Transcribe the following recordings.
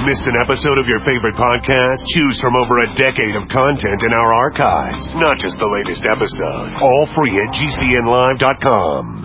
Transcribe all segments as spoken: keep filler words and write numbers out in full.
Missed an episode of your favorite podcast? Choose from over a decade of content in our archives, not just the latest episode. All free at G C N live dot com.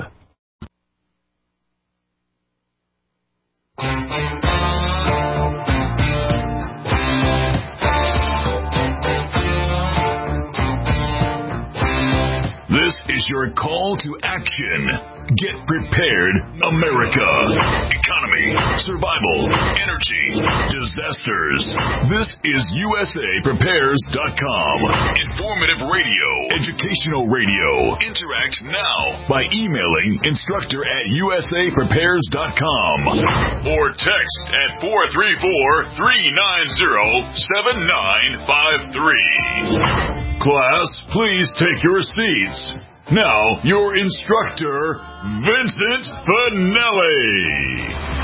This is your call to action. Get prepared, America. Economy, survival, energy, disasters. This is U S A Prepares dot com. Informative radio, educational radio. Interact now by emailing instructor at U S A Prepares dot com or text at four three four, three nine zero, seven nine five three. Class, please take your seats. Now, your instructor, Vincent Finelli.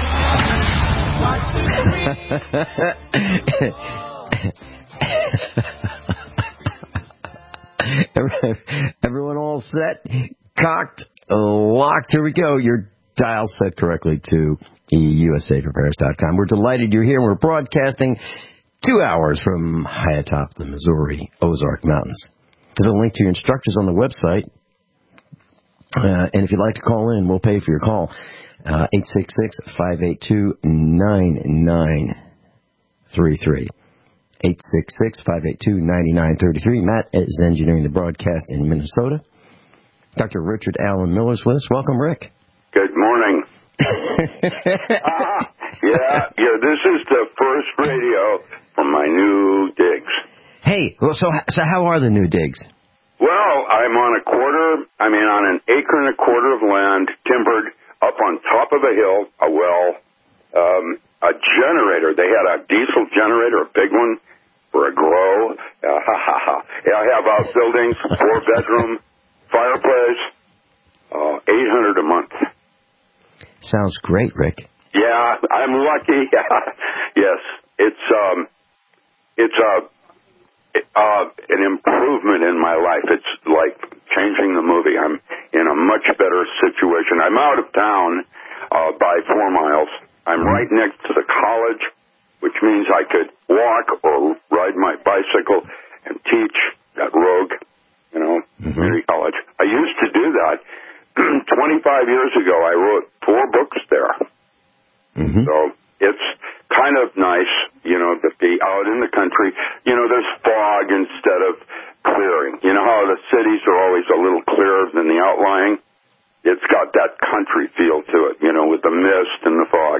Everyone all set? Cocked? Locked? Here we go. Your dial set correctly to U S A Prepares dot com. We're delighted you're here. We're broadcasting two hours from high atop the Missouri Ozark Mountains. There's a link to your instructors on the website. Uh, and if you'd like to call in, we'll pay for your call. Uh, eight six six, five eight two, nine nine three three. eight six six, five eight two, nine nine three three. Matt is engineering the broadcast in Minnesota. Doctor Richard Allen Miller's with us. Welcome, Rick. Good morning. ah, yeah, yeah, this is the first radio from my new digs. Hey, well, so so how are the new digs? Well, I'm on a quarter, I mean on an acre and a quarter of land, timbered up on top of a hill, a well, um, a generator. They had a diesel generator, a big one, for a grow. Uh, ha, ha, ha. Yeah, I have outbuildings, four bedroom, fireplace, uh, eight hundred a month. Sounds great, Rick. Yeah, I'm lucky. Yes, it's um, it's a. Uh, an improvement in my life. It's like changing the movie. I'm in a much better situation. I'm out of town uh, by four miles. I'm right next to the college, which means I could walk or ride my bicycle and teach at Rogue, you know, mm-hmm. community college. I used to do that. twenty-five years ago, I wrote four books there. Mm-hmm. So it's kind of nice, you know, to be out in the country. You know, there's fog instead of clearing. You know how the cities are always a little clearer than the outlying? It's got that country feel to it, you know, with the mist and the fog.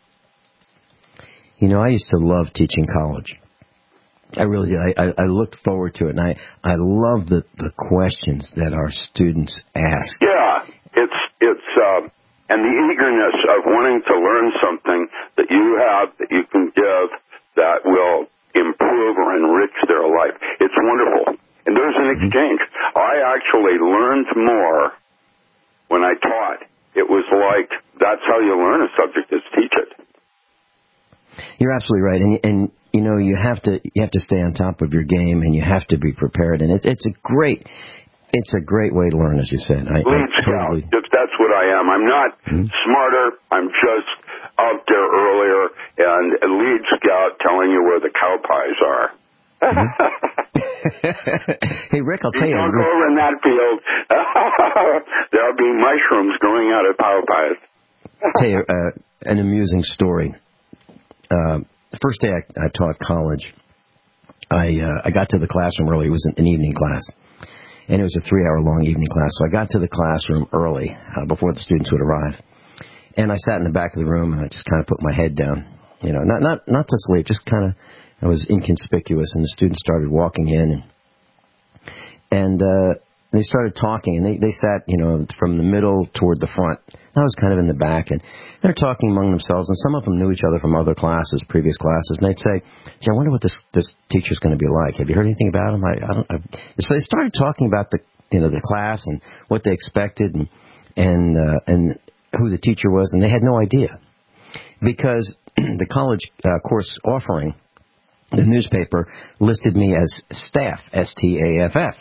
You know, I used to love teaching college. I really did. I, I, I looked forward to it, and I, I love the, the questions that our students ask. Yeah, it's, it's, uh, and the eagerness of wanting to learn something that you have, that you can give, that will improve or enrich their life. It's wonderful. And there's an exchange. I actually learned more when I taught. It was like, that's how you learn a subject, is teach it. You're absolutely right. And, and you know, you have to you have to stay on top of your game, and you have to be prepared. And it's, it's a great... It's a great way to learn, as you said. I, Lead I scout. totally... That's what I am. I'm not mm-hmm. smarter. I'm just out there earlier, and a lead scout telling you where the cow pies are. Mm-hmm. Hey, Rick, I'll tell you. Don't go over in that field. There'll be mushrooms growing out of cow pies. I'll tell you uh, an amusing story. Uh, the first day I, I taught college, I uh, I got to the classroom early. It was an, an evening class. And it was a three-hour-long evening class. So I got to the classroom early, uh, before the students would arrive. And I sat in the back of the room, and I just kind of put my head down. You know, not not not to sleep, just kind of, I was inconspicuous. And the students started walking in, and, and uh, they started talking. And they, they sat, you know, from the middle toward the front. I was kind of in the back, and they're talking among themselves. And some of them knew each other from other classes, previous classes. And they'd say, "Gee, I wonder what this this teacher's going to be like. Have you heard anything about him?" I, I don't. I, so they started talking about the you know the class and what they expected, and and uh, and who the teacher was, and they had no idea, because the college uh, course offering, the newspaper listed me as staff, S T A F F.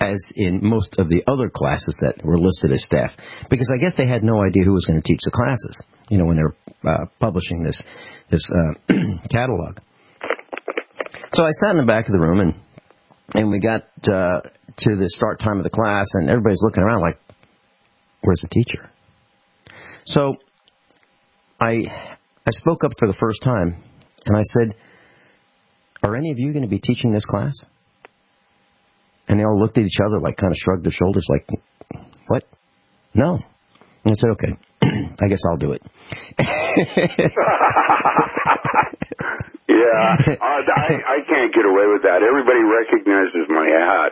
as in most of the other classes that were listed as staff, because I guess they had no idea who was going to teach the classes, you know, when they were uh, publishing this this uh, catalog. So I sat in the back of the room, and and we got uh, to the start time of the class, and everybody's looking around like, where's the teacher? So I I spoke up for the first time, and I said, are any of you going to be teaching this class? And they all looked at each other, like kind of shrugged their shoulders, like, what? No. And I said, okay, I guess I'll do it. Yeah, uh, I, I can't get away with that. Everybody recognizes my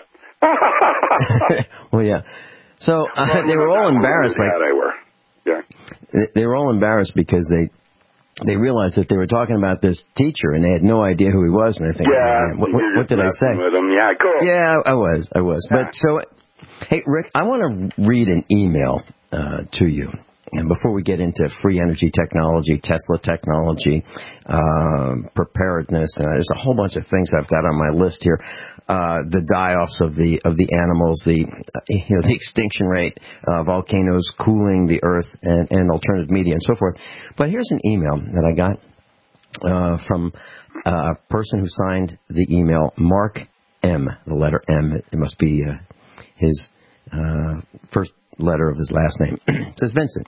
hat. Well, yeah. So uh, well, they were all embarrassed. Like, hat I wear. Yeah. They were all embarrassed because they they realized that they were talking about this teacher, and they had no idea who he was. And I think, yeah, what, what, what did I say? With him. Yeah, cool. Yeah, I was, I was. Yeah. But so, hey, Rick, I want to read an email uh, to you. And before we get into free energy technology, Tesla technology, uh, preparedness, and there's a whole bunch of things I've got on my list here. Uh, the die-offs of the of the animals, the you know the extinction rate, uh, volcanoes cooling the earth, and, and alternative media, and so forth. But here's an email that I got uh, from a person who signed the email, Mark M. The letter M. It must be uh, his uh, first letter of his last name. It says, Vincent,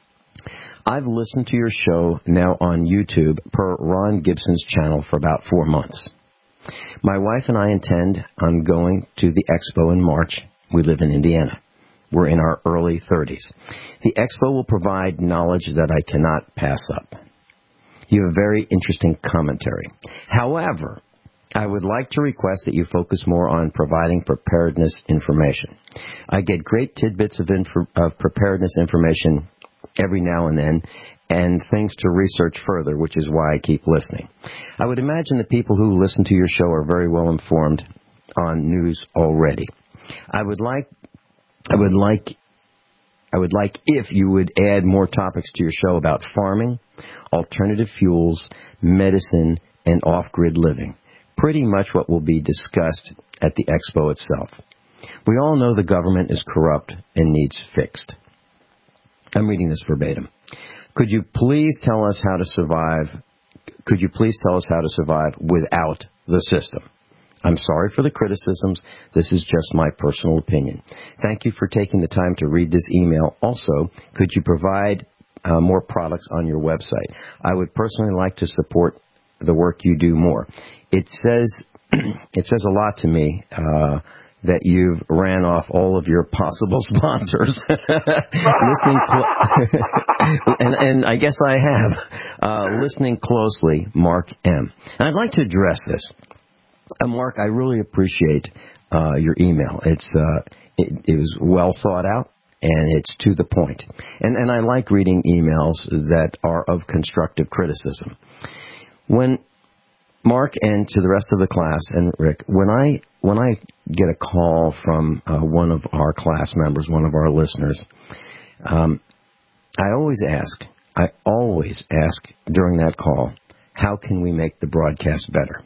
I've listened to your show now on YouTube per Ron Gibson's channel for about four months. My wife and I intend on going to the expo in March. We live in Indiana. We're in our early thirties. The expo will provide knowledge that I cannot pass up. You have very interesting commentary. However, I would like to request that you focus more on providing preparedness information. I get great tidbits of, inf- of preparedness information every now and then, and things to research further, which is why I keep listening. I would imagine the people who listen to your show are very well informed on news already. I would like, I would like, I would like if you would add more topics to your show about farming, alternative fuels, medicine, and off-grid living. Pretty much what will be discussed at the expo itself. We all know the government is corrupt and needs fixed. I'm reading this verbatim. Could you please tell us how to survive? Could you please tell us how to survive without the system? I'm sorry for the criticisms. This is just my personal opinion. Thank you for taking the time to read this email. Also, could you provide uh, more products on your website? I would personally like to support the work you do more. It says it says a lot to me uh, that you've ran off all of your possible sponsors. listening, cl- and, and I guess I have uh, listening closely, Mark M. And I'd like to address this, uh, Mark. I really appreciate uh, your email. It's uh, it, it was well thought out. And it's to the point. And, and I like reading emails that are of constructive criticism. When Mark and to the rest of the class and Rick, when I when I get a call from uh, one of our class members, one of our listeners, um, I always ask, I always ask during that call, how can we make the broadcast better?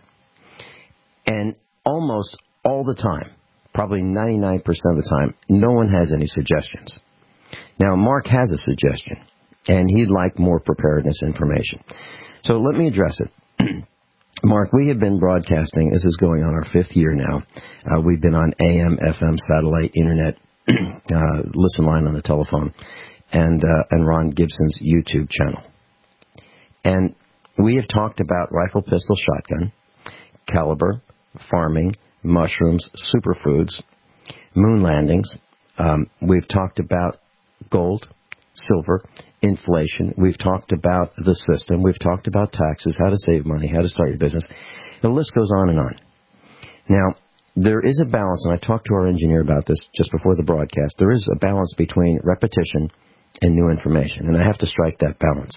And almost all the time, probably ninety-nine percent of the time, no one has any suggestions. Now, Mark has a suggestion, and he'd like more preparedness information. So let me address it. Mark, we have been broadcasting, this is going on our fifth year now. Uh, we've been on A M, F M, satellite, internet, uh, listen line on the telephone, and, uh, and Ron Gibson's YouTube channel. And we have talked about rifle, pistol, shotgun, caliber, farming, mushrooms, superfoods, moon landings. Um, we've talked about gold, silver, inflation. We've talked about the system. We've talked about taxes, how to save money, how to start your business. The list goes on and on. Now, there is a balance, and I talked to our engineer about this just before the broadcast. There is a balance between repetition and new information, and I have to strike that balance.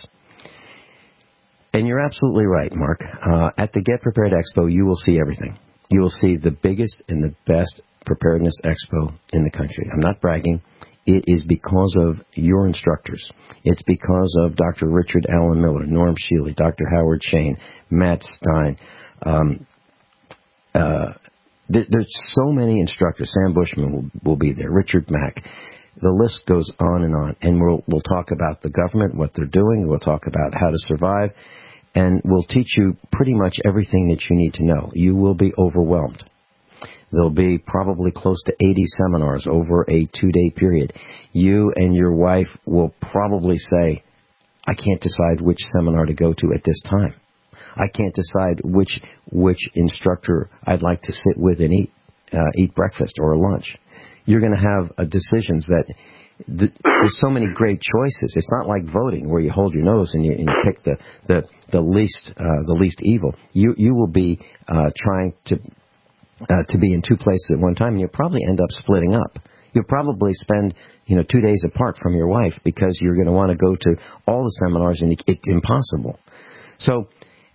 And you're absolutely right, Mark. Uh, at the Get Prepared Expo, you will see everything. You will see the biggest and the best preparedness expo in the country. I'm not bragging. It is because of your instructors. It's because of Doctor Richard Allen Miller, Norm Shealy, Doctor Howard Shane, Matt Stein, um, uh, there's so many instructors. Sam Bushman will, will be there. Richard Mack. The list goes on and on. And we'll, we'll talk about the government, what they're doing. We'll talk about how to survive. And we'll teach you pretty much everything that you need to know. You will be overwhelmed. There'll be probably close to eighty seminars over a two-day period. You and your wife will probably say, I can't decide which seminar to go to at this time. I can't decide which which instructor I'd like to sit with and eat uh, eat breakfast or lunch. You're going to have uh, decisions that th- there's so many great choices. It's not like voting where you hold your nose and you, and you pick the the the least uh, the least evil. You you will be uh, trying to uh, to be in two places at one time, and you'll probably end up splitting up. You'll probably spend, you know, two days apart from your wife because you're going to want to go to all the seminars, and it's impossible. So,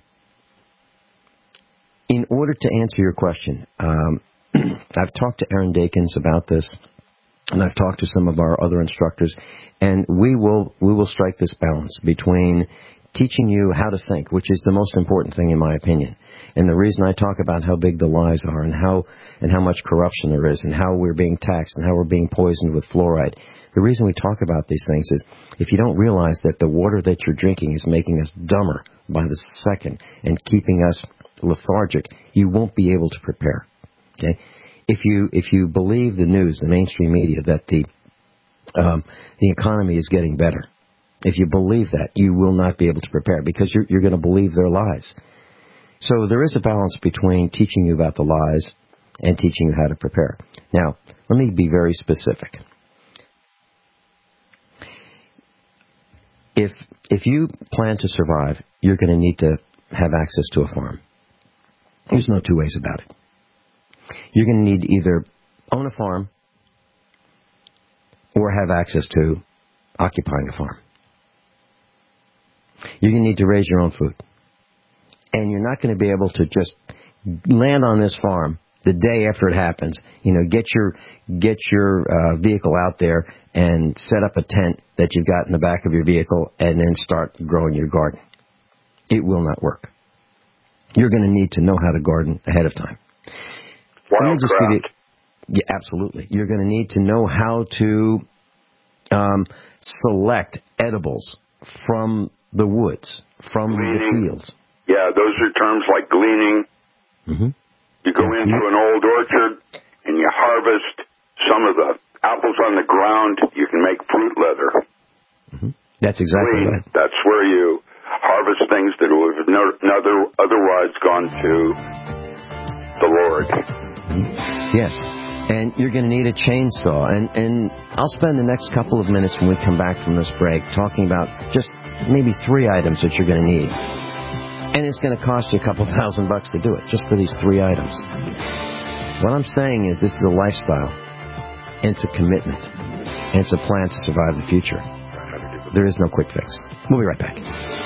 in order to answer your question, um, I've talked to Aaron Dakins about this, and I've talked to some of our other instructors, and we will we will strike this balance between teaching you how to think, which is the most important thing in my opinion. And the reason I talk about how big the lies are and how and how much corruption there is and how we're being taxed and how we're being poisoned with fluoride, the reason we talk about these things is if you don't realize that the water that you're drinking is making us dumber by the second and keeping us lethargic, you won't be able to prepare. Okay? If you if you believe the news, the mainstream media, that the um, the economy is getting better, if you believe that, you will not be able to prepare because you're, you're going to believe their lies. So there is a balance between teaching you about the lies and teaching you how to prepare. Now, let me be very specific. If if you plan to survive, you're going to need to have access to a farm. There's no two ways about it. You're going to need to either own a farm or have access to occupying a farm. You're going to need to raise your own food. And you're not going to be able to just land on this farm the day after it happens. You know, get your get your uh, vehicle out there and set up a tent that you've got in the back of your vehicle and then start growing your garden. It will not work. You're going to need to know how to garden ahead of time. Wildcraft. Yeah, absolutely. You're going to need to know how to um, select edibles from the woods, from Gleaning. the fields. Yeah, those are terms like gleaning. Mm-hmm. You go into an old orchard and you harvest some of the apples on the ground. You can make fruit leather. Mm-hmm. That's exactly Glean, right. that's where you harvest things that would have no, otherwise gone to the Lord. Mm-hmm. Yes. And you're going to need a chainsaw. And, and I'll spend the next couple of minutes when we come back from this break talking about just maybe three items that you're going to need. And it's going to cost you a couple thousand bucks to do it, just for these three items. What I'm saying is this is a lifestyle, and it's a commitment, and it's a plan to survive the future. There is no quick fix. We'll be right back.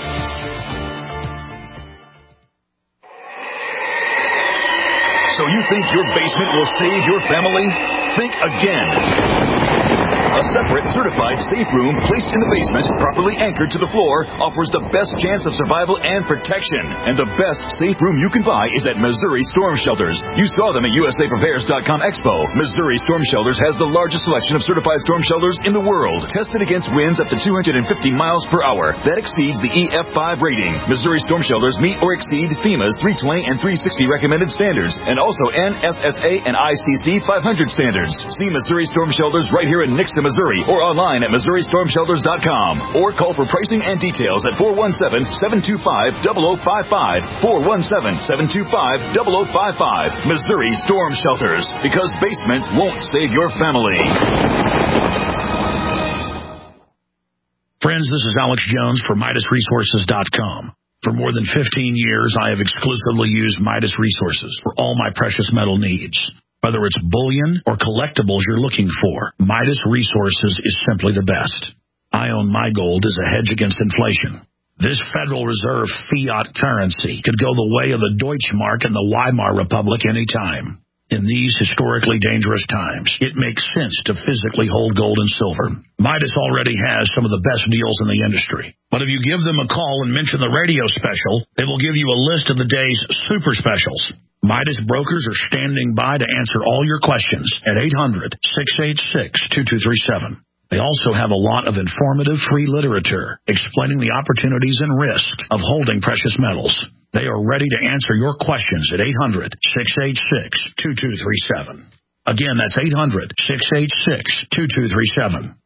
So you think your basement will save your family? Think again. A separate, certified safe room placed in the basement, properly anchored to the floor, offers the best chance of survival and protection. And the best safe room you can buy is at Missouri Storm Shelters. You saw them at U S A Prepares dot com Expo. Missouri Storm Shelters has the largest selection of certified storm shelters in the world, tested against winds up to two hundred fifty miles per hour. That exceeds the E F five rating. Missouri Storm Shelters meet or exceed FEMA's three twenty and three sixty recommended standards, and also N S S A and I C C five hundred standards. See Missouri Storm Shelters right here in Nixon, Missouri, or online at Missouri Storm Shelters dot com, or call for pricing and details at four one seven, seven two five, zero zero five five, four one seven, seven two five, zero zero five five. Missouri Storm Shelters, because basements won't save your family. Friends, this is Alex Jones for Midas Resources dot com. For more than fifteen years, I have exclusively used Midas Resources for all my precious metal needs. Whether it's bullion or collectibles you're looking for, Midas Resources is simply the best. I own my gold as a hedge against inflation. This Federal Reserve fiat currency could go the way of the Deutschmark and the Weimar Republic anytime. In these historically dangerous times, it makes sense to physically hold gold and silver. Midas already has some of the best deals in the industry. But if you give them a call and mention the radio special, they will give you a list of the day's super specials. Midas brokers are standing by to answer all your questions at eight hundred, six eight six, two two three seven. They also have a lot of informative free literature explaining the opportunities and risks of holding precious metals. They are ready to answer your questions at eight hundred, six eight six, two two three seven. Again, that's eight hundred, six eight six, two two three seven.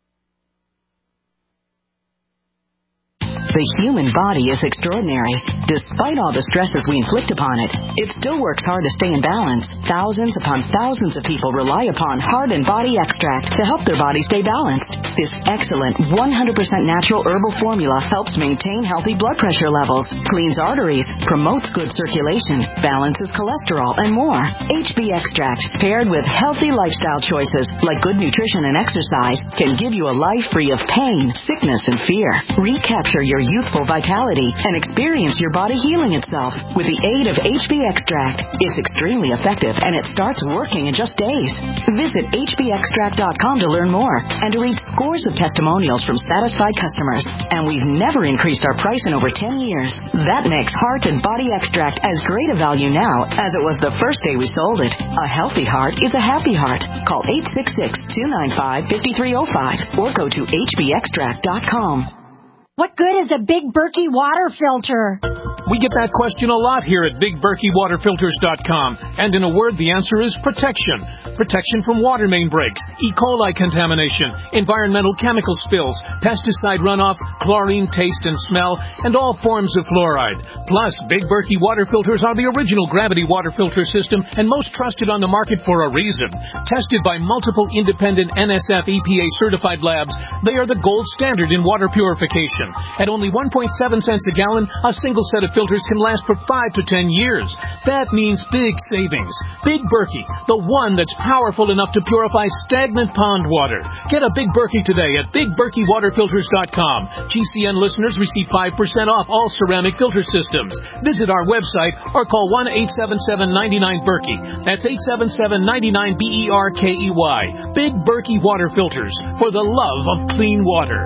The human body is extraordinary. Despite all the stresses we inflict upon it, it still works hard to stay in balance. Thousands upon thousands of people rely upon Heart and Body Extract to help their body stay balanced. This excellent one hundred percent natural herbal formula helps maintain healthy blood pressure levels, cleans arteries, promotes good circulation, balances cholesterol, and more. H B Extract, paired with healthy lifestyle choices like good nutrition and exercise, can give you a life free of pain, sickness, and fear. Recapture your youthful vitality and experience your body healing itself with the aid of H B Extract. It's extremely effective and it starts working in just days. Visit H B extract dot com to learn more and to read scores of testimonials from satisfied customers. And we've never increased our price in over ten years. That makes Heart and Body Extract as great a value now as it was the first day we sold it. A healthy heart is a happy heart. Call eight six six, two nine five, five three zero five or go to H B extract dot com. What good is a Big Berkey water filter? We get that question a lot here at Big Berkey Water Filters dot com. And in a word, the answer is protection. Protection from water main breaks, E. coli contamination, environmental chemical spills, pesticide runoff, chlorine taste and smell, and all forms of fluoride. Plus, Big Berkey water filters are the original gravity water filter system and most trusted on the market for a reason. Tested by multiple independent N S F E P A certified labs, they are the gold standard in water purification. At only one point seven cents a gallon, a single set of filters can last for five to ten years. That means big savings. Big Berkey, the one that's powerful enough to purify stagnant pond water. Get a Big Berkey today at Big Berkey Water Filters dot com. G C N listeners receive five percent off all ceramic filter systems. Visit our website or call one eight seven seven, nine nine, Berkey. That's eight seven seven, nine nine, B E R K E Y. Big Berkey Water Filters, for the love of clean water.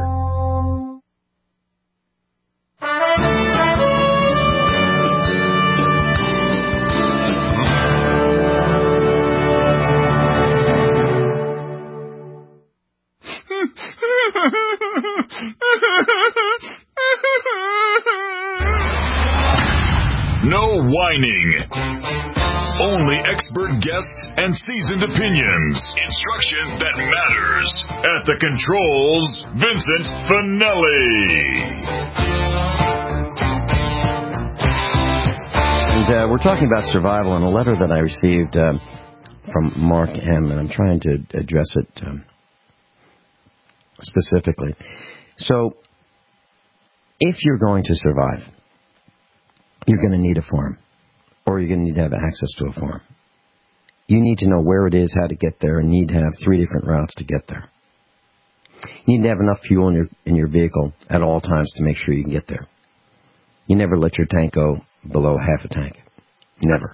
No whining. Only expert guests and seasoned opinions. Instruction that matters. At the controls, Vincent Finelli. And uh, we're talking about survival, and a letter that I received um, from Mark M., and I'm trying to address it um, specifically. So, if you're going to survive, you're going to need a farm, or you're going to need to have access to a farm. You need to know where it is, how to get there, and need to have three different routes to get there. You need to have enough fuel in your in your vehicle at all times to make sure you can get there. You never let your tank go below half a tank. Never.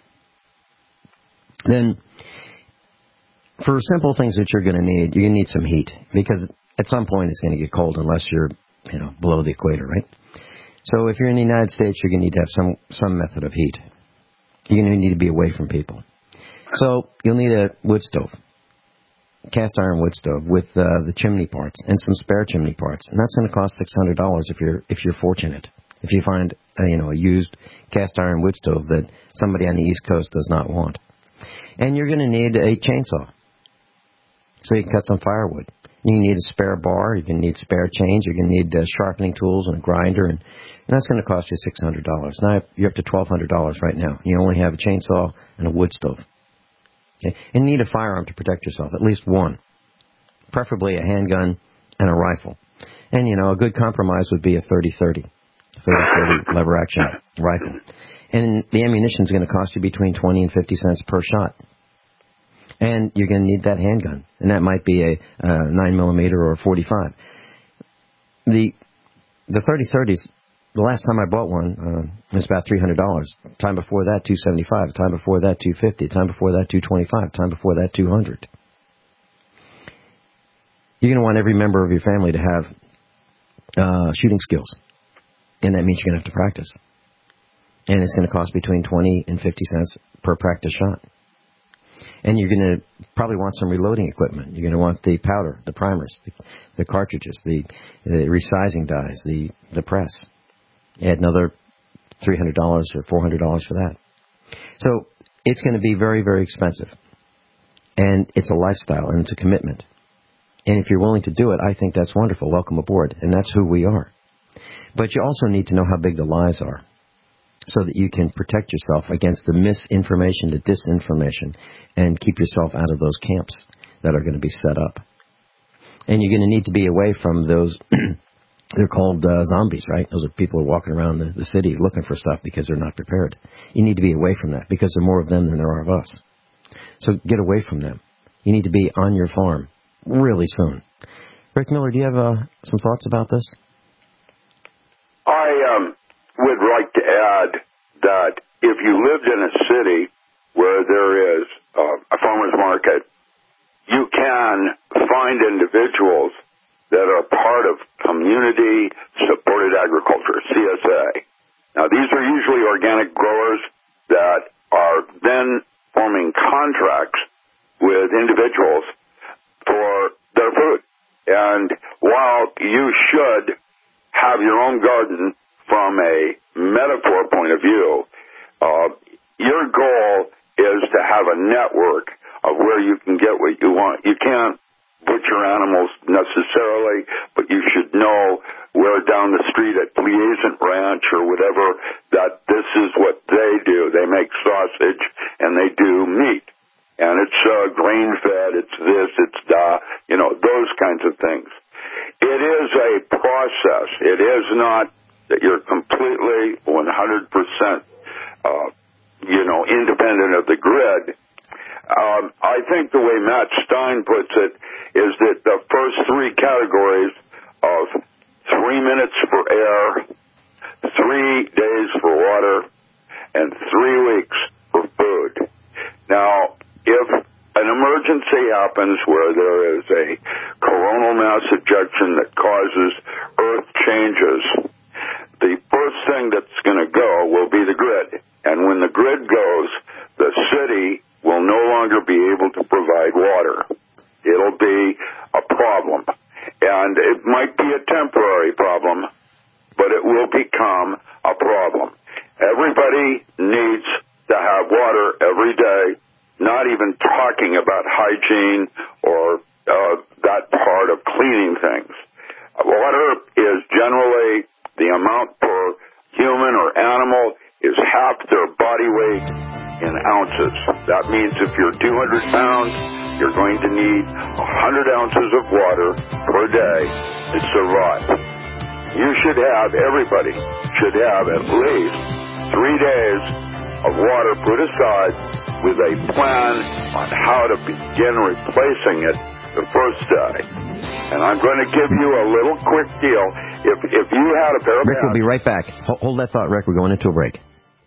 Then, for simple things that you're going to need, you're going to need some heat, because at some point it's going to get cold unless you're, you know, below the equator, right? So if you're in the United States, you're going to need to have some, some method of heat. You're going to need to be away from people. So you'll need a wood stove, cast iron wood stove with uh, the chimney parts and some spare chimney parts, and that's going to cost six hundred dollars if you're if you're fortunate. If you find uh, you know a used cast iron wood stove that somebody on the East Coast does not want, and you're going to need a chainsaw so you can cut some firewood. You need a spare bar. You're going to need spare chains. You're going to need uh, sharpening tools and a grinder, and, and that's going to cost you six hundred dollars. Now you're up to twelve hundred dollars right now. You only have a chainsaw and a wood stove. Okay? And you need a firearm to protect yourself, at least one, preferably a handgun and a rifle. And, you know, a good compromise would be a thirty thirty, thirty thirty lever-action rifle. And the ammunition is going to cost you between twenty and fifty cents per shot. And you're going to need that handgun, and that might be a uh, nine millimeter or a forty-five. The the thirty thirties, the last time I bought one, uh, was about three hundred dollars. The time before that, two seventy-five. The time before that, two fifty. The time before that, two twenty-five. The time before that, two hundred. You're going to want every member of your family to have uh, shooting skills, and that means you're going to have to practice. And it's going to cost between twenty and fifty cents per practice shot. And you're going to probably want some reloading equipment. You're going to want the powder, the primers, the, the cartridges, the, the resizing dies, the, the press. Add another three hundred dollars or four hundred dollars for that. So it's going to be very, very expensive. And it's a lifestyle, and it's a commitment. And if you're willing to do it, I think that's wonderful. Welcome aboard. And that's who we are. But you also need to know how big the lies are, so that you can protect yourself against the misinformation, the disinformation, and keep yourself out of those camps that are going to be set up. And you're going to need to be away from those, they're called uh, zombies, right? Those are people who are walking around the, the city looking for stuff because they're not prepared. You need to be away from that because there are more of them than there are of us. So get away from them. You need to be on your farm really soon. Rick Miller, do you have uh, some thoughts about this? I um, would like to add that if you lived in a city where there is uh, a farmer's market, you can find individuals that are part of community-supported agriculture, C S A. Now, these are usually organic growers that are then forming contracts with individuals for their food. And while you should have your own garden from a metaphor point of view, uh, your goal is to have a network of where you can get what you want. You can't butcher animals necessarily, but you should know where down the street at Liaison Ranch or whatever that this is what they do. They make sausage and they do meat. And it's uh, grain-fed, it's this, it's that, you know, those kinds of things. It is a process. It is not that you're completely one hundred percent, uh, you know, independent of the grid. Um, I think the way Matt Stein puts it is that the first three categories of three minutes for air, three days for water, and three weeks for food. Now, if an emergency happens where there is a coronal mass ejection that causes earth changes, the first thing that's going to go will be the grid. And when the grid goes, the city will no longer be able to provide water. It'll be a problem. And it might be a temporary problem, but it will become a problem. Everybody needs to have water every day, not even talking about hygiene or uh, that part of cleaning things. Water is generally the amount per human or animal is half their body weight in ounces. That means if you're two hundred pounds, you're going to need one hundred ounces of water per day to survive. You should have, everybody should have at least three days of water put aside with a plan on how to begin replacing it the first day. And I'm going to give you a little quick deal. If if you had a pair of Rick, we'll be right back. Hold, hold that thought, Rick. We're going into a break.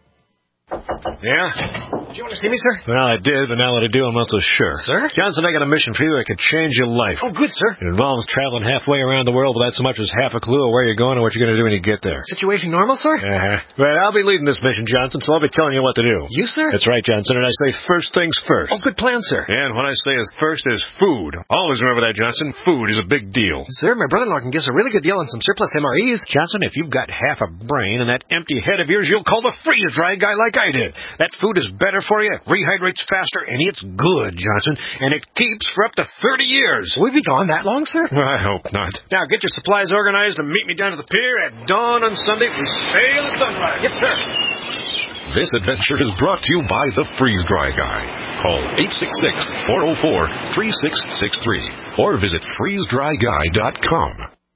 Yeah? Do you want to see me, sir? Well, I did, but now that I do, I'm not so sure. Sir? Johnson, I got a mission for you that could change your life. Oh, good, sir. It involves traveling halfway around the world without so much as half a clue of where you're going and what you're going to do when you get there. Situation normal, sir? Uh-huh. Well, I'll be leading this mission, Johnson, so I'll be telling you what to do. You, sir? That's right, Johnson, and I say first things first. Oh, good plan, sir. And what I say is first is food. Always remember that, Johnson. Food is a big deal. Sir, my brother-in-law can give us a really good deal on some surplus M R Es. Johnson, if you've got half a brain and that empty head of yours, you'll call the freeze-dry guy like I did. That food is better for you, rehydrates faster, and it's good, Johnson, and it keeps for up to thirty years. Will we be gone that long, sir? I hope not. Now, get your supplies organized and meet me down to the pier at dawn on Sunday. We sail at sunrise. Yes, sir. This adventure is brought to you by the Freeze Dry Guy. Call eight six six, four oh four, three six six three or visit freeze dry guy dot com.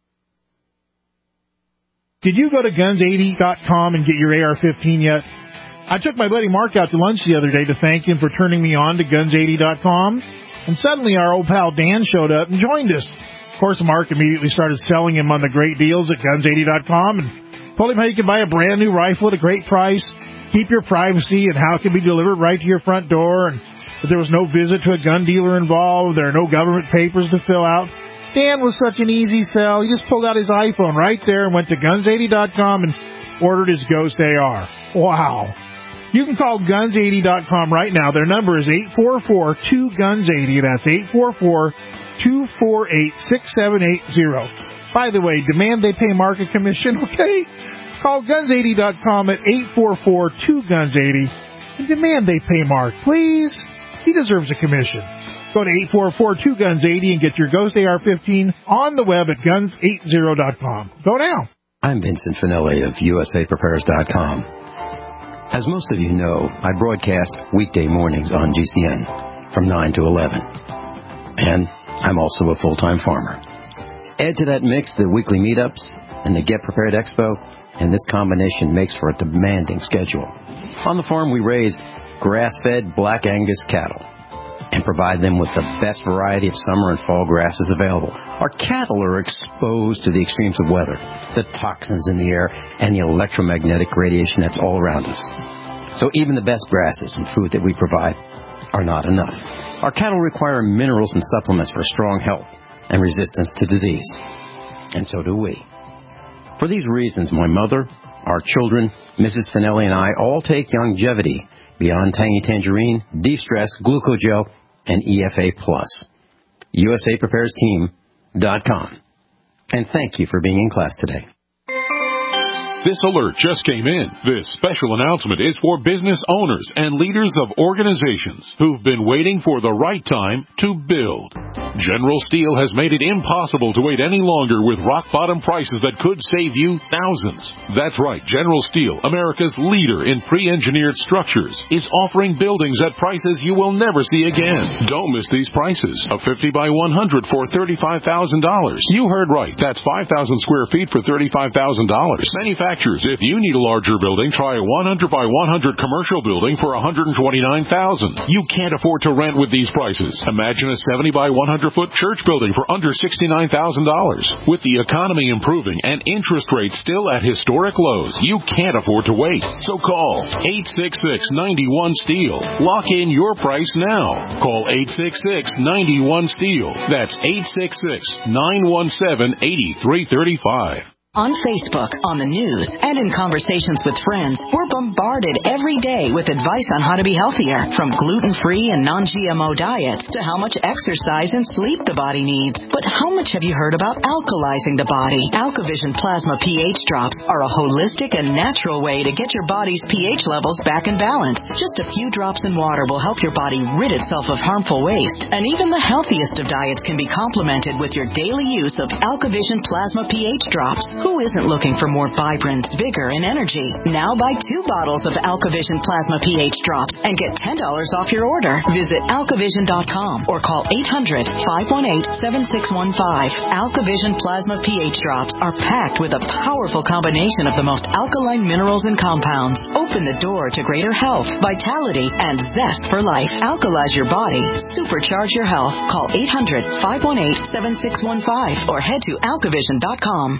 Did you go to guns eighty dot com and get your A R fifteen yet? I took my buddy Mark out to lunch the other day to thank him for turning me on to guns eighty dot com, and suddenly our old pal Dan showed up and joined us. Of course, Mark immediately started selling him on the great deals at guns eighty dot com and told him how you can buy a brand new rifle at a great price, keep your privacy, and how it can be delivered right to your front door, and that there was no visit to a gun dealer involved, there are no government papers to fill out. Dan was such an easy sell. He just pulled out his iPhone right there and went to guns eighty dot com and ordered his Ghost A R. Wow. You can call guns eighty dot com right now. Their number is eight four four, two guns eighty. That's eight four four, two four eight, six seven eight zero. By the way, demand they pay Mark a commission, okay? Call guns eighty dot com at eight four four, two guns eighty and demand they pay Mark, please. He deserves a commission. Go to eight four four, two guns eighty and get your Ghost A R fifteen on the web at guns eighty dot com. Go now. I'm Vincent Finelli of U S A Prepares dot com. As most of you know, I broadcast weekday mornings on G C N from nine to eleven. And I'm also a full-time farmer. Add to that mix the weekly meetups and the Get Prepared Expo, and this combination makes for a demanding schedule. On the farm, we raise grass-fed Black Angus cattle and provide them with the best variety of summer and fall grasses available. Our cattle are exposed to the extremes of weather, the toxins in the air, and the electromagnetic radiation that's all around us. So even the best grasses and food that we provide are not enough. Our cattle require minerals and supplements for strong health and resistance to disease. And so do we. For these reasons, my mother, our children, Missus Finelli, and I all take Longevity, Beyond Tangy Tangerine, De-Stress, Glucogel, and E F A Plus. U S A Prepares Team dot com. And thank you for being in class today. This alert just came in. This special announcement is for business owners and leaders of organizations who've been waiting for the right time to build. General Steel has made it impossible to wait any longer with rock-bottom prices that could save you thousands. That's right. General Steel, America's leader in pre-engineered structures, is offering buildings at prices you will never see again. Don't miss these prices. A fifty by one hundred for thirty-five thousand dollars. You heard right. That's five thousand square feet for thirty-five thousand dollars. Manufactured. If you need a larger building, try a one hundred by one hundred commercial building for one hundred twenty-nine thousand dollars. You can't afford to rent with these prices. Imagine a seventy by one hundred foot church building for under sixty-nine thousand dollars. With the economy improving and interest rates still at historic lows, you can't afford to wait. So call eight six six, nine one, STEEL. Lock in your price now. Call eight six six, nine one, STEEL. That's eight six six, nine one seven, eight three three five. On Facebook, on the news, and in conversations with friends, we're bombarded every day with advice on how to be healthier, from gluten-free and non-G M O diets to how much exercise and sleep the body needs. But how much have you heard about alkalizing the body? AlkaVision Plasma pH drops are a holistic and natural way to get your body's pH levels back in balance. Just a few drops in water will help your body rid itself of harmful waste. And even the healthiest of diets can be complemented with your daily use of AlkaVision Plasma pH drops. Who isn't looking for more vibrance, vigor, and energy? Now buy two bottles of AlkaVision Plasma pH drops and get ten dollars off your order. Visit alkavision dot com or call eight hundred, five one eight, seven six one five. AlkaVision Plasma pH drops are packed with a powerful combination of the most alkaline minerals and compounds. Open the door to greater health, vitality, and zest for life. Alkalize your body. Supercharge your health. Call eight hundred, five one eight, seven six one five or head to alkavision dot com.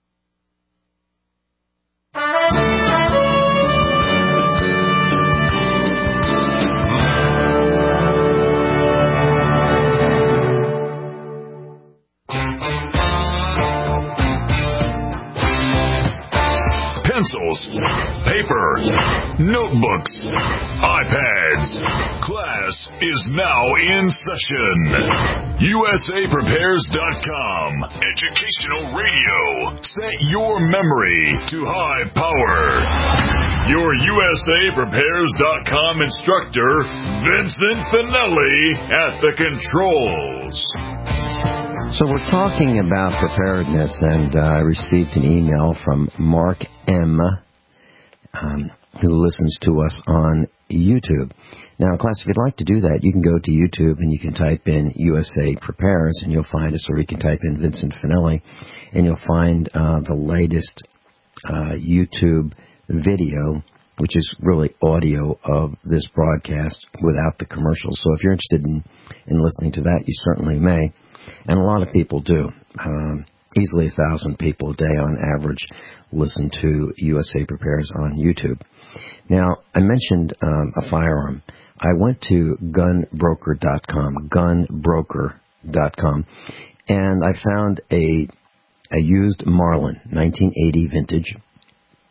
Pencils, paper, notebooks, iPads. Class is now in session. U S A Prepares dot com. Educational radio. Set your memory to high power. Your U S A Prepares dot com instructor, Vincent Finelli, at the controls. So we're talking about preparedness, and uh, I received an email from Mark M., um, who listens to us on YouTube. Now, class, if you'd like to do that, you can go to YouTube and you can type in U S A Prepares, and you'll find us, or you can type in Vincent Finelli, and you'll find uh, the latest uh, YouTube video, which is really audio of this broadcast without the commercials. So if you're interested in, in listening to that, you certainly may. And a lot of people do. Um, easily a thousand people a day on average listen to U S A Prepares on YouTube. Now, I mentioned um, a firearm. I went to gun broker dot com, gun broker dot com, and I found a a used Marlin, nineteen eighty vintage,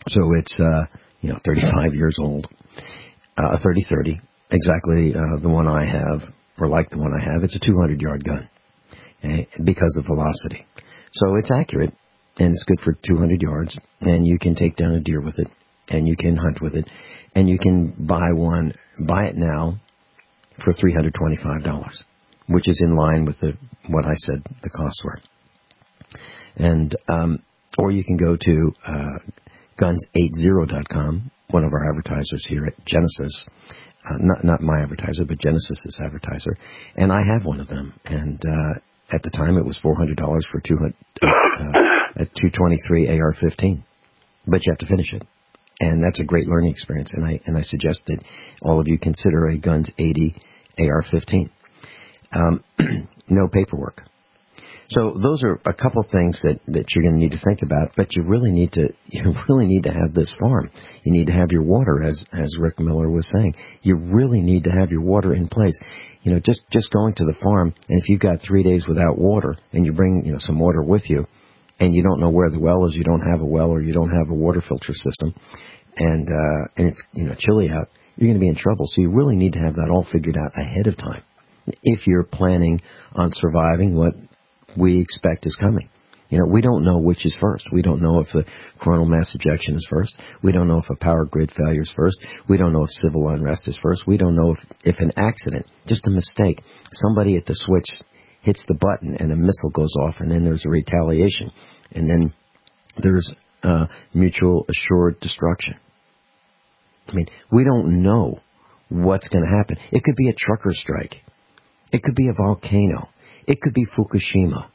So it's, uh, you know, thirty-five years old, uh, thirty thirty, exactly uh, the one I have, or like the one I have. It's a two hundred yard gun uh, because of velocity. So it's accurate, and it's good for two hundred yards, and you can take down a deer with it, and you can hunt with it, and you can buy one, buy it now for three hundred twenty-five dollars, which is in line with the what I said the costs were. And um, or you can go to uh, guns eighty dot com, one of our advertisers here at Genesis. Uh, not not my advertiser, but Genesis's advertiser. And I have one of them. And uh, at the time, it was four hundred dollars for two hundred, uh, a two twenty-three A R fifteen. But you have to finish it. And that's a great learning experience. And I and I suggest that all of you consider a Guns eighty A R fifteen. Um, no paperwork. So those are a couple of things that, that you're going to need to think about, but you really need to you really need to have this farm. You need to have your water, as as Rick Miller was saying. You really need to have your water in place. You know, just, just going to the farm, and if you've got three days without water, and you bring you know some water with you, and you don't know where the well is, you don't have a well, or you don't have a water filter system, and uh, and it's you know chilly out, you're going to be in trouble. So you really need to have that all figured out ahead of time if you're planning on surviving what we expect is coming. You know, we don't know which is first. We don't know if the coronal mass ejection is first. We don't know if a power grid failure is first. We don't know if civil unrest is first. We don't know if, if an accident, just a mistake, somebody at the switch hits the button and a missile goes off, and then there's a retaliation, and then there's uh, mutual assured destruction. I mean, we don't know what's going to happen. It could be a trucker strike. It could be a volcano. It could be Fukushima.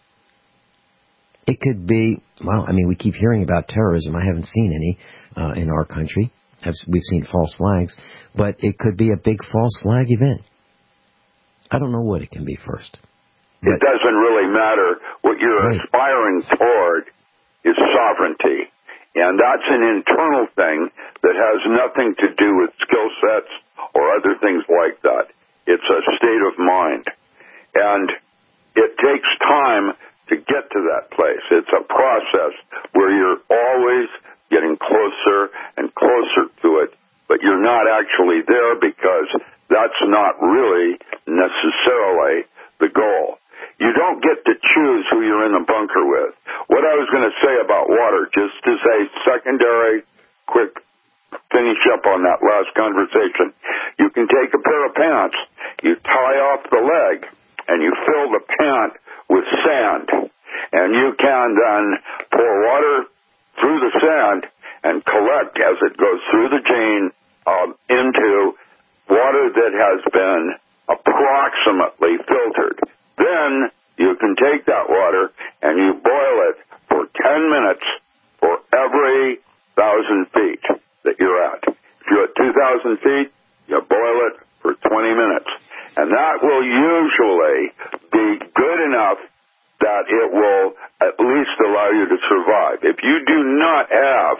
It could be, well, I mean, we keep hearing about terrorism. I haven't seen any uh, in our country. We've seen false flags. But it could be a big false flag event. I don't know what it can be first. It doesn't really matter. What you're right. aspiring toward is sovereignty. And that's an internal thing that has nothing to do with skill sets or other things like that. It's a state of mind. And it takes time to get to that place. It's a process where you're always getting closer and closer to it, but you're not actually there because that's not really necessarily the goal. You don't get to choose who you're in the bunker with. What I was going to say about water, just as a secondary quick finish up on that last conversation, you can take a pair of pants, you tie off the leg, and you fill the pant with sand, and you can then pour water through the sand and collect as it goes through the chain um, into water that has been approximately filtered. Then you can take that water and you boil it for ten minutes for every thousand feet that you're at. If you're at two thousand feet, you boil it for twenty minutes. And that will usually be good enough that it will at least allow you to survive. If you do not have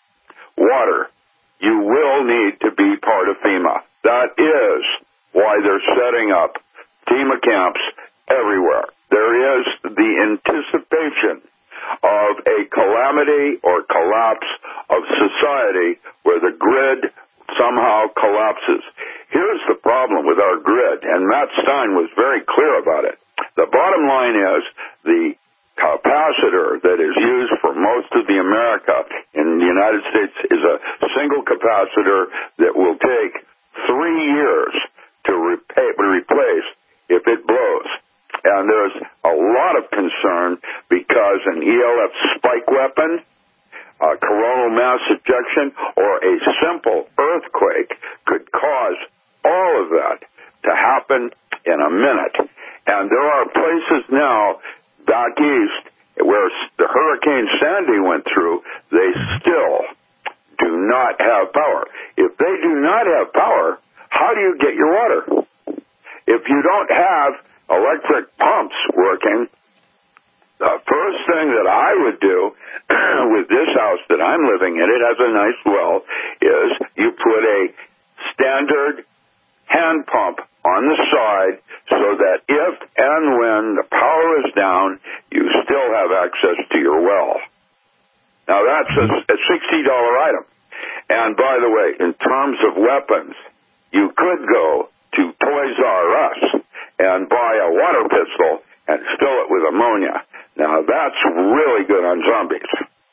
water, you will need to be part of FEMA. That is why they're setting up FEMA camps everywhere. There is the anticipation of a calamity or collapse of society where the grid somehow collapses. Here's the problem with our grid, and Matt Stein was very clear about it. The bottom line is the capacitor that is used for most of the America in the United States is a single capacitor that will take three years to repay, replace if it blows. And there's a lot of concern because an E L F spike weapon, a coronal mass ejection, or a simple earthquake could cause all of that to happen in a minute. And there are places now back east where the Hurricane Sandy went through, they still do not have power. If they do not have power, how do you get your water? If you don't have electric pumps working, the first thing that I would do with this house that I'm living in, it has a nice well, is you put a standard hand pump on the side so that if and when the power is down, you still have access to your well. Now that's a, a sixty dollar item. And by the way, in terms of weapons, you could go to Toys R Us and buy a water pistol and fill it with ammonia. Now, that's really good on zombies.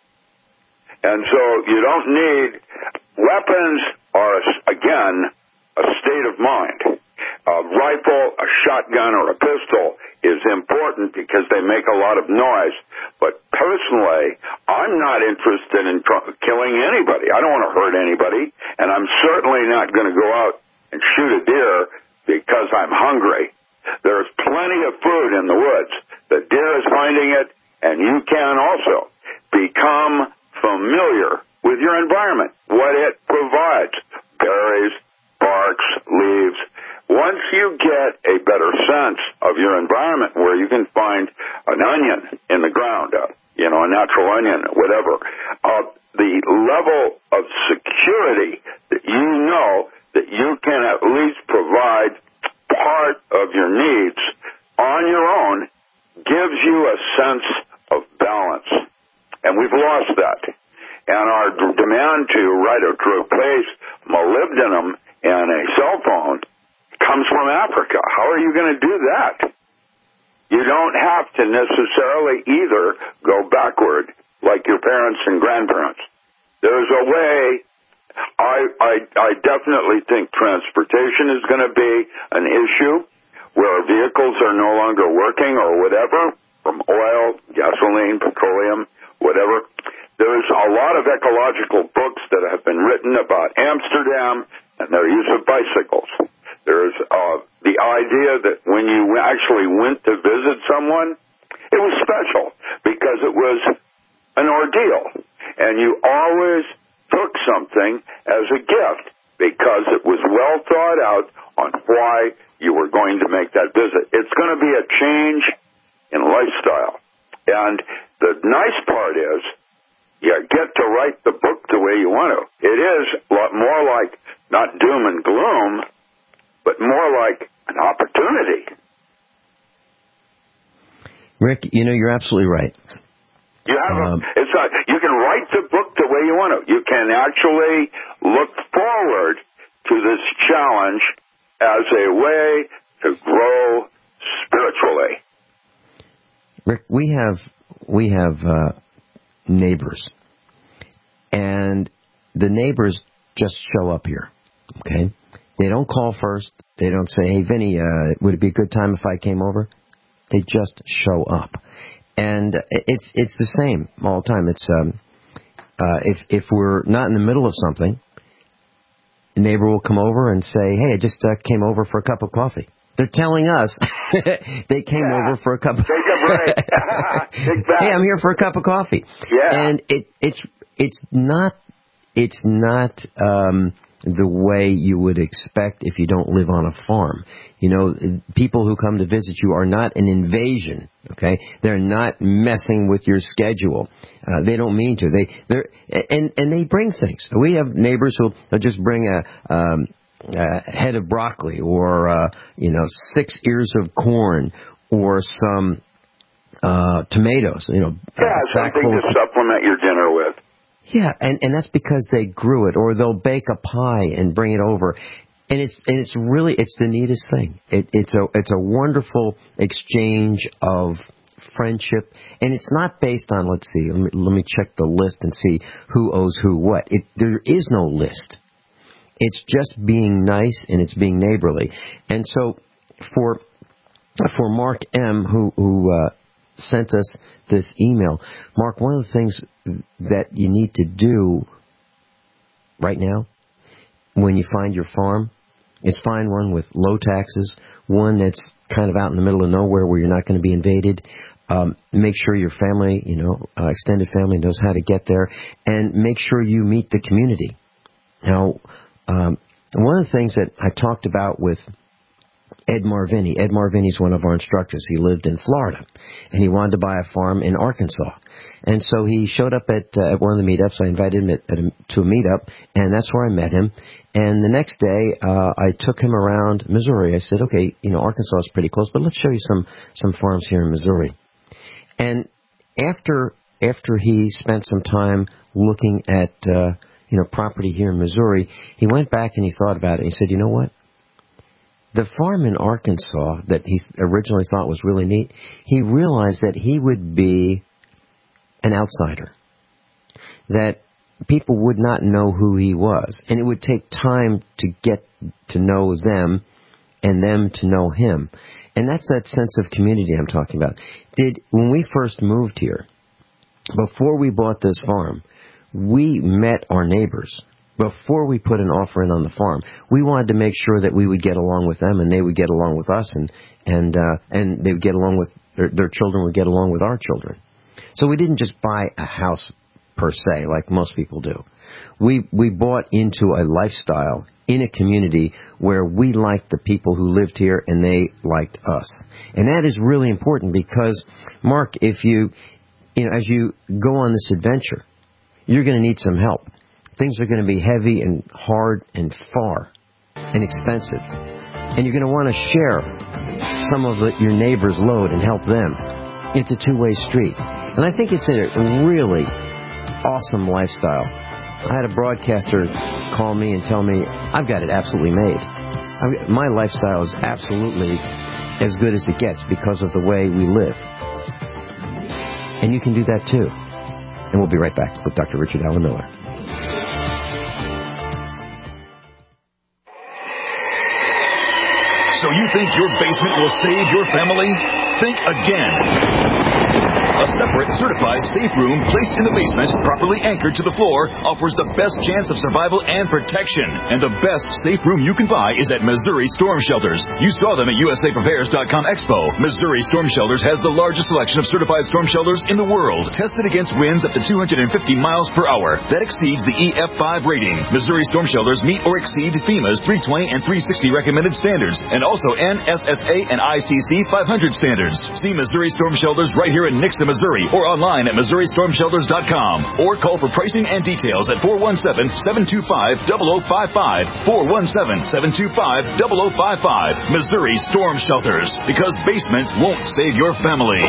And so you don't need... Weapons are, again, a state of mind. A rifle, a shotgun, or a pistol is important because they make a lot of noise. But personally, I'm not interested in tr- killing anybody. I don't want to hurt anybody, and I'm certainly not going to go out and shoot a deer because I'm hungry. There's plenty of food in the woods. The deer is finding it, and you can also become familiar with your environment, what it provides, berries, barks, leaves. Once you get a better sense of your environment where you can find an onion in the ground, uh, you know, a natural onion, whatever, uh, the level of security that you know that you can at least provide part of your needs on your own gives you a sense of balance. And we've lost that. And our d- demand to write or to replace molybdenum in a cell phone comes from Africa. How are you going to do that? You don't have to necessarily either go backward like your parents and grandparents. There's a way. I, I, I definitely think transportation is going to be an issue where vehicles are no longer working or whatever, from oil, gasoline, petroleum, whatever. There's a lot of ecological books that have been written about Amsterdam and their use of bicycles. There's uh, the idea that when you actually went to visit someone, it was special because it was an ordeal. And you always took something as a gift because it was well thought out on why you were going to make that visit. It's going to be a change in lifestyle. And the nice part is you get to write the book the way you want to. It is a lot more like not doom and gloom, but more like an opportunity. Rick, you know, you're absolutely right. You have um, a, it's not, you can write the book the way you want to. You can actually look forward to this challenge as a way to grow spiritually. Rick, we have we have uh, neighbors, and the neighbors just show up here. Okay, they don't call first. They don't say, "Hey, Vinny, uh, would it be a good time if I came over?" They just show up, and it's it's the same all the time. It's um, uh, if if we're not in the middle of something, a neighbor will come over and say, "Hey, I just uh, came over for a cup of coffee." They're telling us they came yeah. over for a cup of Take a break. Hey, I'm here for a cup of coffee. Yeah. And it it's it's not it's not um the way you would expect if you don't live on a farm. You know, people who come to visit you are not an invasion, okay? They're not messing with your schedule. Uh, they don't mean to. They they're and and they bring things. We have neighbors who will just bring a um a head of broccoli or uh, you know, six ears of corn or some uh tomatoes, you know, yeah, something to supplement your dinner with. Yeah, and, and that's because they grew it, or they'll bake a pie and bring it over, and it's and it's really it's the neatest thing. It, it's a it's a wonderful exchange of friendship, and it's not based on let's see, let me, let me check the list and see who owes who what. It there is no list. It's just being nice and it's being neighborly, and so for for Mark M, who who uh, sent us this email. Mark, one of the things that you need to do right now when you find your farm is find one with low taxes, one that's kind of out in the middle of nowhere where you're not going to be invaded. Um, make sure your family, you know, uh, extended family knows how to get there, and make sure you meet the community. Now, um, one of the things that I talked about with Ed Marvini. Ed Marvini is one of our instructors. He lived in Florida, and he wanted to buy a farm in Arkansas. And so he showed up at, uh, at one of the meetups. I invited him at, at a, to a meetup, and that's where I met him. And the next day, uh, I took him around Missouri. I said, okay, you know, Arkansas is pretty close, but let's show you some, some farms here in Missouri. And after after he spent some time looking at uh, you know property here in Missouri, he went back and he thought about it. He said, you know what? The farm in Arkansas that he originally thought was really neat, he realized that he would be an outsider, that people would not know who he was, and it would take time to get to know them and them to know him. And that's that sense of community I'm talking about. Did when we first moved here, before we bought this farm, we met our neighbors. Before we put an offer in on the farm, we wanted to make sure that we would get along with them and they would get along with us, and and uh, and they would get along with their, their children would get along with our children. So we didn't just buy a house per se like most people do. We we bought into a lifestyle in a community where we liked the people who lived here and they liked us, and that is really important because, Mark, if you you know as you go on this adventure, you're going to need some help. Things are going to be heavy and hard and far and expensive. And you're going to want to share some of the, your neighbor's load and help them. It's a two-way street. And I think it's a really awesome lifestyle. I had a broadcaster call me and tell me, I've got it absolutely made. I, my lifestyle is absolutely as good as it gets because of the way we live. And you can do that too. And we'll be right back with Doctor Richard Alan Miller. So you think your basement will save your family? Think again. A separate, certified safe room placed in the basement, properly anchored to the floor, offers the best chance of survival and protection. And the best safe room you can buy is at Missouri Storm Shelters. You saw them at U S A Prepares dot com Expo. Missouri Storm Shelters has the largest selection of certified storm shelters in the world, tested against winds up to two hundred fifty miles per hour. That exceeds the E F five rating. Missouri Storm Shelters meet or exceed FEMA's three twenty and three sixty recommended standards, and also N S S A and I C C five hundred standards. See Missouri Storm Shelters right here in Nixon, Missouri, or online at Missouri Storm Shelters dot com, or call for pricing and details at four one seven, seven two five, zero zero five five, four one seven, seven two five, zero zero five five. Missouri Storm Shelters, because basements won't save your family.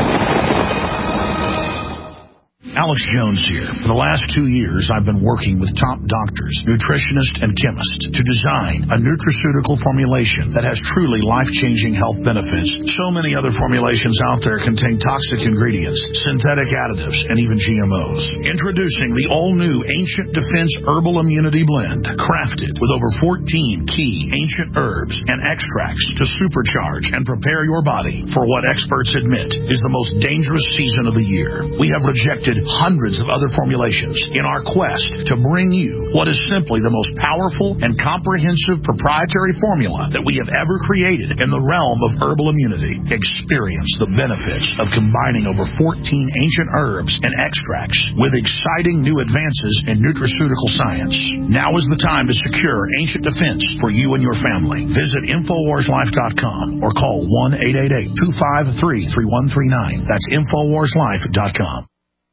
Alex Jones here. For the last two years, I've been working with top doctors, nutritionists, and chemists to design a nutraceutical formulation that has truly life-changing health benefits. So many other formulations out there contain toxic ingredients, synthetic additives, and even G M Os. Introducing the all-new Ancient Defense Herbal Immunity Blend, crafted with over fourteen key ancient herbs and extracts to supercharge and prepare your body for what experts admit is the most dangerous season of the year. We have rejected hundreds of other formulations in our quest to bring you what is simply the most powerful and comprehensive proprietary formula that we have ever created in the realm of herbal immunity. Experience the benefits of combining over fourteen ancient herbs and extracts with exciting new advances in nutraceutical science. Now is the time to secure Ancient Defense for you and your family. Visit Infowars Life dot com or call one eight eight eight, two five three, three one three nine. That's Infowars Life dot com.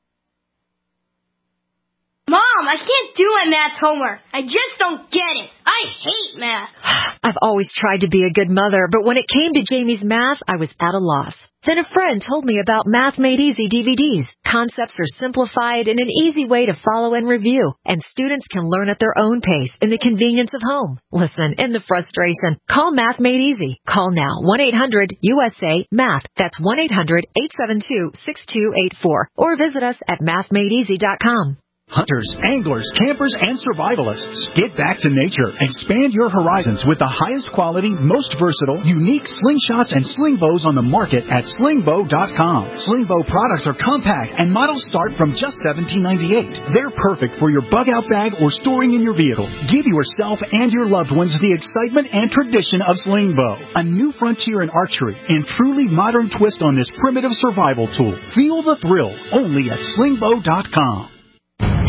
Mom, I can't do my math homework. I just don't get it. I hate math. I've always tried to be a good mother, but when it came to Jamie's math, I was at a loss. Then a friend told me about Math Made Easy D V Ds. Concepts are simplified in an easy way to follow and review, and students can learn at their own pace in the convenience of home. Listen, in the frustration, call Math Made Easy. Call now, one eight hundred U S A MATH. That's one eight hundred, eight seven two, six two eight four. Or visit us at math made easy dot com. Hunters, anglers, campers, and survivalists. Get back to nature. Expand your horizons with the highest quality, most versatile, unique slingshots and sling bows on the market at sling bow dot com. Sling bow products are compact and models start from just seventeen ninety-eight. They're perfect for your bug-out bag or storing in your vehicle. Give yourself and your loved ones the excitement and tradition of sling bow. A new frontier in archery and truly modern twist on this primitive survival tool. Feel the thrill only at sling bow dot com.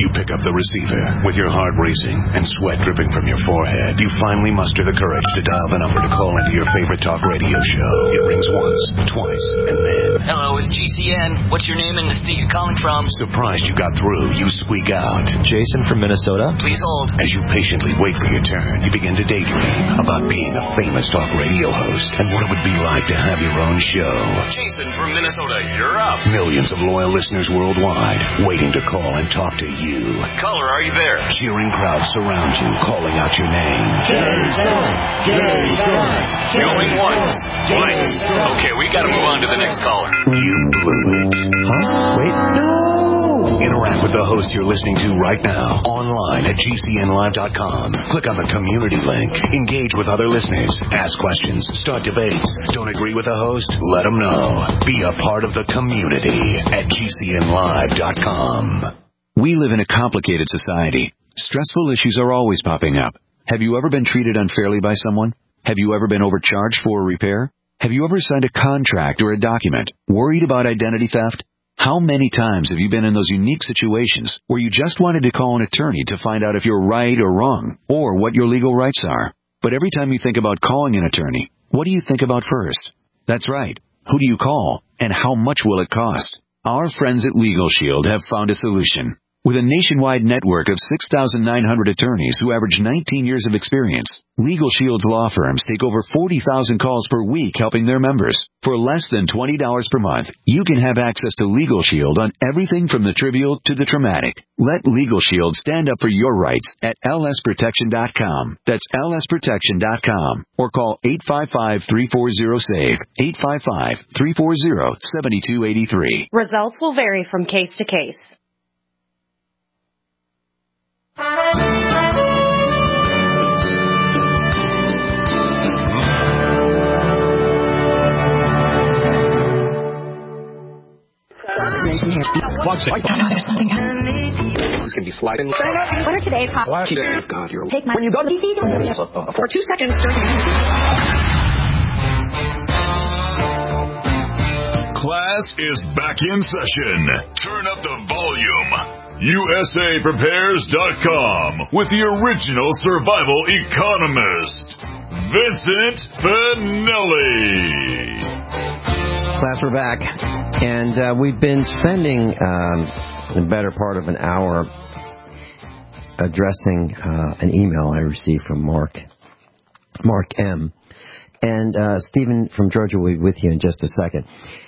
You pick up the receiver. With your heart racing and sweat dripping from your forehead, you finally muster the courage to dial the number to call into your favorite talk radio show. It rings once, twice, and then... Hello, it's G C N. What's your name and the state you're calling from? Surprised you got through, you squeak out. Jason from Minnesota. Please hold. As you patiently wait for your turn, you begin to daydream about being a famous talk radio host and what it would be like to have your own show. Jason from Minnesota, you're up. Millions of loyal listeners worldwide waiting to call and talk to you. Caller, are you there? Cheering crowds surround you, calling out your name. Jason! Jason! Going once, twice. Okay, we gotta move on to the next caller. You blew it. Huh? Wait. No! Interact with the host you're listening to right now. Online at G C N live dot com. Click on the community link. Engage with other listeners. Ask questions. Start debates. Don't agree with the host? Let them know. Be a part of the community at G C N live dot com. We live in a complicated society. Stressful issues are always popping up. Have you ever been treated unfairly by someone? Have you ever been overcharged for a repair? Have you ever signed a contract or a document? Worried about identity theft? How many times have you been in those unique situations where you just wanted to call an attorney to find out if you're right or wrong, or what your legal rights are? But every time you think about calling an attorney, what do you think about first? That's right. Who do you call, and how much will it cost? Our friends at Legal Shield have found a solution. With a nationwide network of six thousand nine hundred attorneys who average nineteen years of experience, Legal Shield's law firms take over forty thousand calls per week helping their members. For less than twenty dollars per month, you can have access to Legal Shield on everything from the trivial to the traumatic. Let Legal Shield stand up for your rights at L S protection dot com. That's L S protection dot com. Or call eight five five, three four zero, S A V E, eight five five, three four zero, seven two eight three. Results will vary from case to case. I know there's something happening. It's going to be sliding. What are today's hot? God, you're... Take my... When you go to the... For two seconds during... Class is back in session. Turn up the volume. U S A Prepares dot com with the original survival economist, Vincent Finelli. Class, we're back. And uh, we've been spending um, the better part of an hour addressing uh, an email I received from Mark, Mark M. And uh, Stephen from Georgia will be with you in just a second.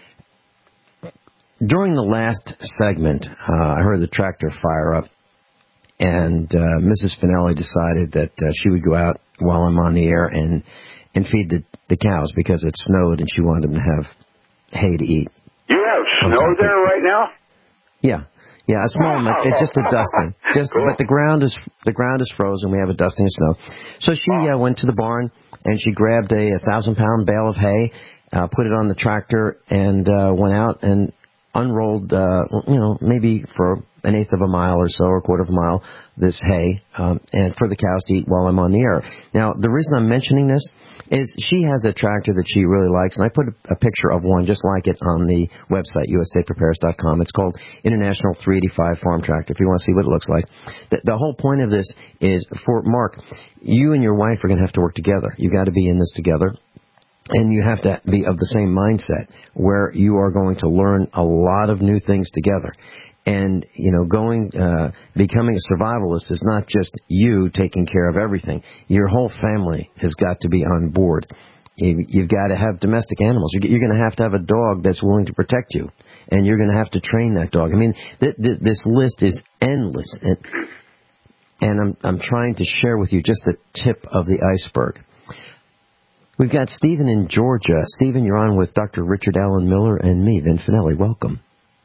During the last segment, uh, I heard the tractor fire up, and uh, Missus Finelli decided that uh, she would go out while I'm on the air and, and feed the, the cows because it snowed and she wanted them to have hay to eat. You have snow there right now? Yeah, yeah, a small amount. It's just a dusting. Just, cool. But the ground is the ground is frozen. We have a dusting of snow. So she uh, went to the barn and she grabbed a, a thousand pound bale of hay, uh, put it on the tractor, and uh, went out and unrolled, uh, you know, maybe for an eighth of a mile or so, or a quarter of a mile, this hay, um, and for the cows to eat while I'm on the air. Now, the reason I'm mentioning this is she has a tractor that she really likes, and I put a, a picture of one just like it on the website, U S A Prepares dot com. It's called International three eighty-five Farm Tractor, if you want to see what it looks like. The, the whole point of this is, for Mark, you and your wife are going to have to work together. You've got to be in this together. And you have to be of the same mindset where you are going to learn a lot of new things together. And, you know, going, uh, becoming a survivalist is not just you taking care of everything. Your whole family has got to be on board. You, you've got to have domestic animals. You're going to have to have a dog that's willing to protect you. And you're going to have to train that dog. I mean, th- th- this list is endless. And, and I'm, I'm trying to share with you just the tip of the iceberg. We've got Stephen in Georgia. Stephen, you're on with Doctor Richard Allen Miller and me, Vin Finelli. Welcome.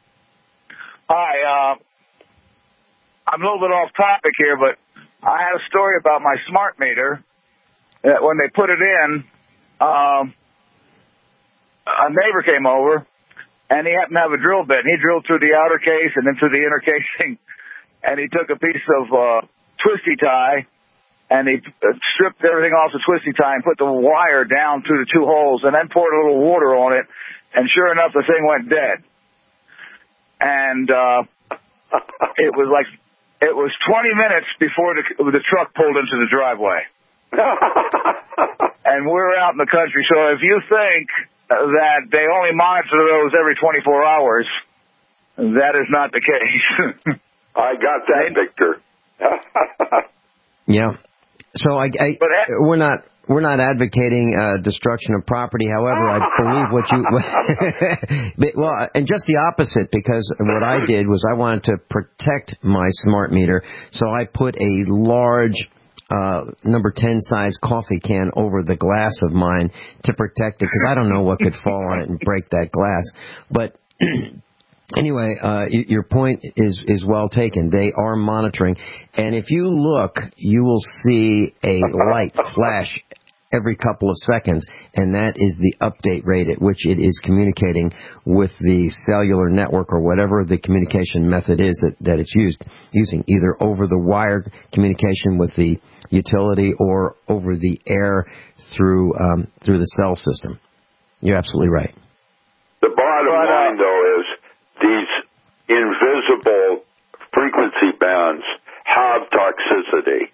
Hi. Uh, I'm a little bit off topic here, but I had a story about my smart meter that when they put it in, um, a neighbor came over, and he happened to have a drill bit. And he drilled through the outer case and then through the inner casing, and he took a piece of uh, twisty tie, and he stripped everything off the twisty tie and put the wire down through the two holes and then poured a little water on it. And sure enough, the thing went dead. And uh, it was like it was twenty minutes before the, the truck pulled into the driveway. And we're out in the country, so if you think that they only monitor those every twenty-four hours, that is not the case. I got that, Victor. Yeah. So I, I we're not we're not advocating uh, destruction of property. However, I believe what you well, and just the opposite, because what I did was I wanted to protect my smart meter, so I put a large uh, number ten size coffee can over the glass of mine to protect it, because I don't know what could fall on it and break that glass. But anyway, uh, your point is, is well taken. They are monitoring. And if you look, you will see a light flash every couple of seconds, and that is the update rate at which it is communicating with the cellular network or whatever the communication method is that, that it's used, using, either over the wire communication with the utility or over the air through um, through the cell system. You're absolutely right. The bottom line, though, is these invisible frequency bands have toxicity.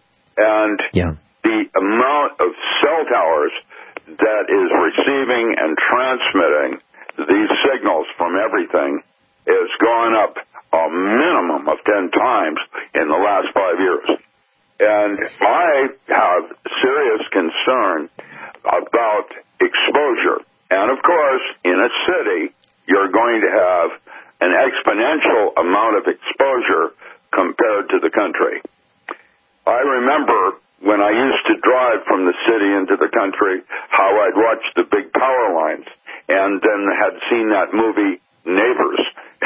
And yeah. the amount of cell towers that is receiving and transmitting these signals from everything has gone up a minimum of ten times in the last five years. And I have serious concern about exposure. And, of course, in a city, you're going to have an exponential amount of exposure compared to the country. I remember when I used to drive from the city into the country, how I'd watch the big power lines, and then had seen that movie Neighbors,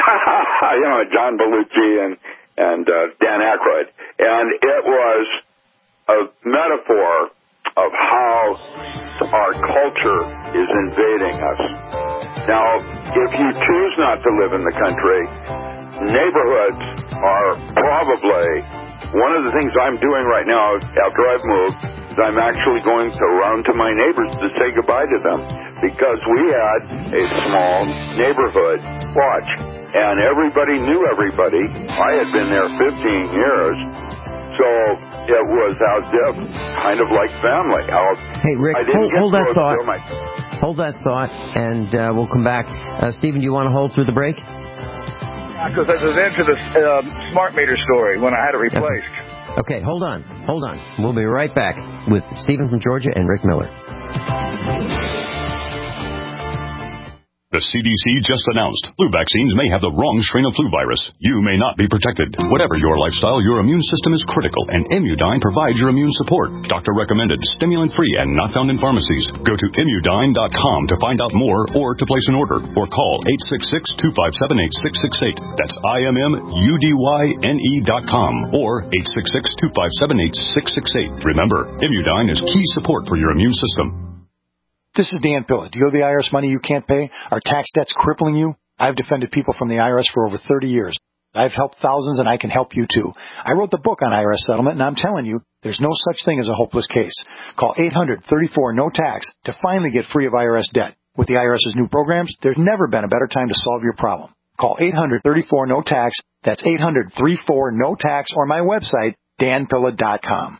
you know, John Belushi and, and uh, Dan Aykroyd. And it was a metaphor of how our culture is invading us. Now, if you choose not to live in the country, neighborhoods are probably one of the things I'm doing right now after I've moved is I'm actually going to run to my neighbors to say goodbye to them, because we had a small neighborhood watch, and everybody knew everybody. I had been there fifteen years, so it was as if kind of like family. How hey, Rick, I didn't hold, hold that get thought. my... Hold that thought, and uh, we'll come back. Uh, Stephen, do you want to hold through the break? Because I was into the uh, smart meter story when I had it replaced. Okay. okay, hold on. Hold on. We'll be right back with Stephen from Georgia and Rick Miller. The C D C just announced flu vaccines may have the wrong strain of flu virus. You may not be protected. Whatever your lifestyle, your immune system is critical, and Immudyne provides your immune support. Doctor-recommended, stimulant-free, and not found in pharmacies. Go to Immudyne dot com to find out more or to place an order, or call eight six six, two five seven, eight six six eight. That's I M M U D Y N E dot com, or eight six six, two five seven, eight six six eight. Remember, Immudyne is key support for your immune system. This is Dan Pilla. Do you owe the I R S money you can't pay? Are tax debts crippling you? I've defended people from the I R S for over thirty years. I've helped thousands, and I can help you, too. I wrote the book on I R S settlement, and I'm telling you, there's no such thing as a hopeless case. Call eight hundred, thirty-four, no tax to finally get free of I R S debt. With the IRS's new programs, there's never been a better time to solve your problem. Call eight hundred, thirty-four, no tax. That's eight hundred, thirty-four, no tax, or my website, dan pilla dot com.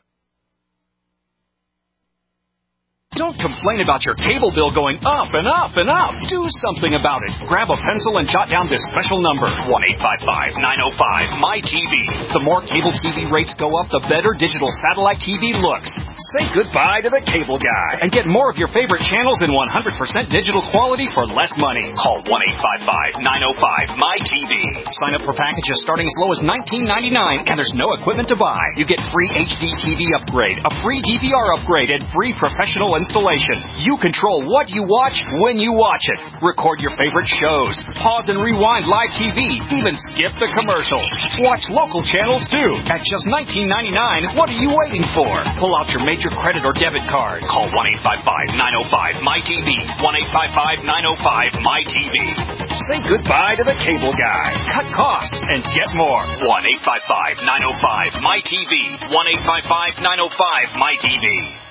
Don't complain about your cable bill going up and up and up. Do something about it. Grab a pencil and jot down this special number, one eight five five, nine oh five, M Y T V. The more cable T V rates go up, the better digital satellite T V looks. Say goodbye to the cable guy and get more of your favorite channels in one hundred percent digital quality for less money. Call one eight five five, nine oh five, M Y T V. Sign up for packages starting as low as nineteen ninety-nine, and there's no equipment to buy. You get free H D T V upgrade, a free D V R upgrade, and free professional installation. You control what you watch when you watch it. Record your favorite shows. Pause and rewind live T V. Even skip the commercials. Watch local channels too. At just nineteen ninety-nine, what are you waiting for? Pull out your major credit or debit card. Call one eight five five, nine oh five, M Y T V. one eight five five, nine oh five, M Y T V. Say goodbye to the cable guy. Cut costs and get more. one eight five five, nine oh five, M Y T V. one eight five five, nine oh five, M Y T V.